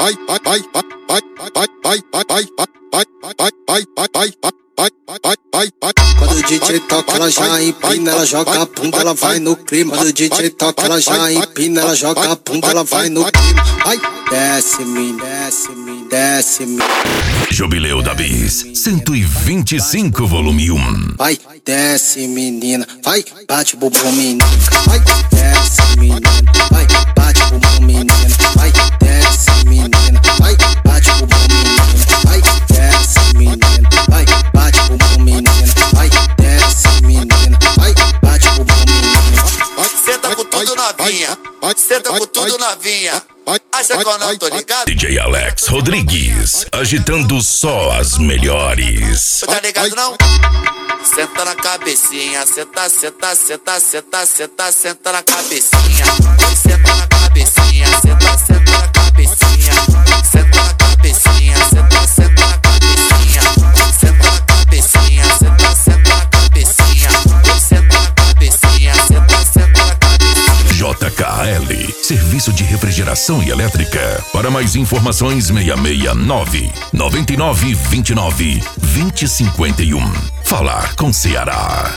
Quando o DJ toca, ela já empina, ela joga a bunda, ela vai no clima. Quando o DJ toca, ela já empina, ela joga a bunda, ela vai no clima. Ai, desce, menina, desce, menina, desce, menina. Jubileu da Bis 125 volume 1. Vai, desce, menina, vai, bate o bumbum, menina. Vai, desce, menina, vai, bate o bumbum, menina. Vai, desce, menina, vai, bate o bumbum, menina. Vai, desce, menina, vai, bate o bumbum, menina. Vai, desce, menina, vai, bate o bumbum, menina. Senta com tudo novinha, senta com tudo novinha. Acha que eu não tô ligado? DJ Alex Rodrigues, agitando só as melhores. Tá ligado não? Senta na cabecinha, senta, senta, senta, senta, senta, senta na cabecinha. Senta na cabecinha, senta, senta na cabecinha. Senta na cabecinha, senta, senta na cabecinha. Senta na cabecinha, senta, senta na cabecinha. Senta na cabecinha, senta, senta na cabecinha. JKL, serviço de refrigeração e elétrica. Para mais informações, 669 9929 2051. Falar com Ceará.